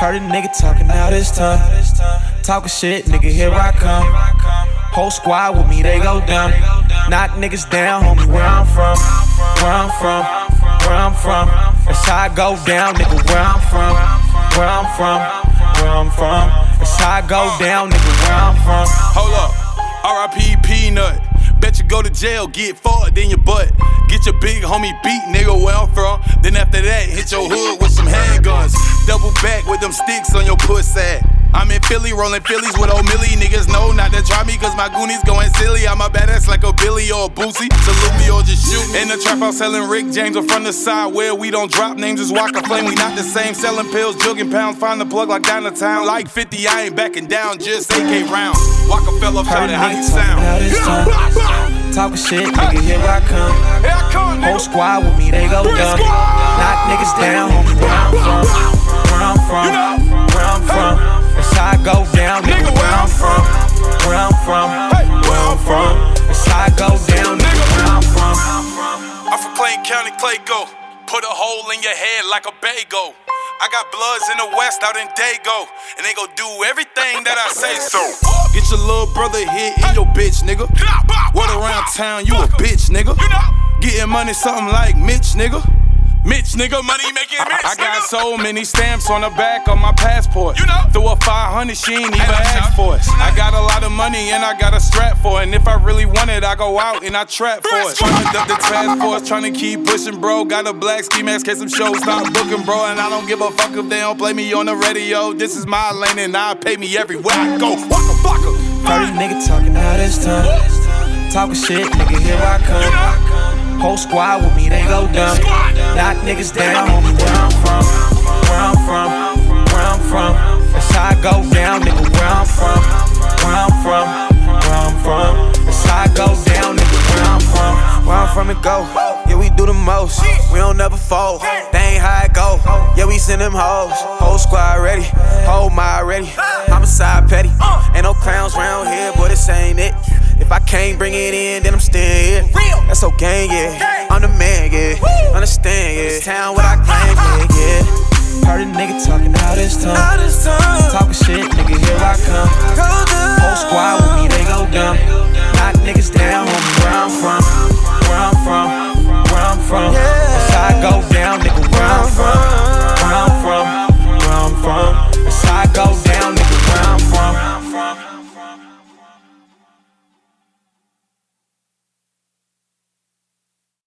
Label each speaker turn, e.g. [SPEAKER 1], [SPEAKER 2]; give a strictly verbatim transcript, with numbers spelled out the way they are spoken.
[SPEAKER 1] Heard a nigga talking out his tongue. Talking shit, nigga, here I come. Whole squad with me, they go down. Knock niggas down, homie, where I'm from. Where I'm from, where I'm from. That's how I go down, nigga, where I'm from. Where I'm from, where I'm from. That's how I go down, nigga, where I'm from.
[SPEAKER 2] Hold up, R I P Peanut. Bet you go to jail, get fucked in your butt. Get your big homie beat, nigga, where I'm from. Then after that, hit your hood with some handguns. Double back with them sticks on your pussy. I'm in Philly, rolling Phillies with old Millie. Niggas know not to try me, cause my goonies going silly. I'm a badass like a Billy or a Boosie. Salute me or just shoot. In the trap, I'm selling Rick James in front of the side. Where we don't drop names, just walk a flame. We not the same. Selling pills, jugging pounds. Find the plug like down the town. Like fifty, I ain't backing down, just A K rounds. Walk a fella, shout it, how you sound?
[SPEAKER 1] Talking shit, nigga, here I come. Whole squad with me, they go dumb. Knock niggas down, homie, where I'm from. Where I'm from, where I'm from. That's how I go down, nigga, where I'm from. Where I'm from, where I'm from. That's how I go down, nigga, where I'm from.
[SPEAKER 2] I'm from Clayton County, Clayco. Put a hole in your head like a bagel. I got bloods in the west out in Dago, and they gon' do everything that I say so. Get your little brother hit in your bitch, nigga. What around town, you a bitch, nigga. Getting money something like Mitch, nigga. Mitch, nigga, money making Mitch, I, I got nigga. So many stamps on the back of my passport. You know? Through a five hundred, she ain't even asked for it. I got a lot of money and I got a strap for it. And if I really want it, I go out and I trap for it. Tryna duck the task force, tryna keep pushing, bro. Got a black ski mask, case some shows stop booking, bro. And I don't give a fuck if they don't play me on the radio. This is my lane and I pay me everywhere I go. Waka waka.
[SPEAKER 1] Heard a nigga talking out his tongue. Talking shit, nigga, here I come. Whole squad with me, they go dumb. Knock niggas down, homie, where I'm from. Where I'm from, where I'm from. That's how I go down, nigga, where I'm from. Where I'm from, where I'm from. That's how I go down, nigga, where I'm from. Where I'm from and go, yeah, we do the most. We don't never fold, they ain't how it go. Yeah, we send them hoes, whole squad ready. Whole mile ready, homicide petty. Ain't no clowns round here, but this ain't it. If I can't bring it in, then I'm staying here. That's so gang, yeah. I'm the man, yeah. Understand, yeah. This town what I claim, yeah, yeah. Heard a nigga talking out his tongue. Talking shit, nigga, here I come. Whole squad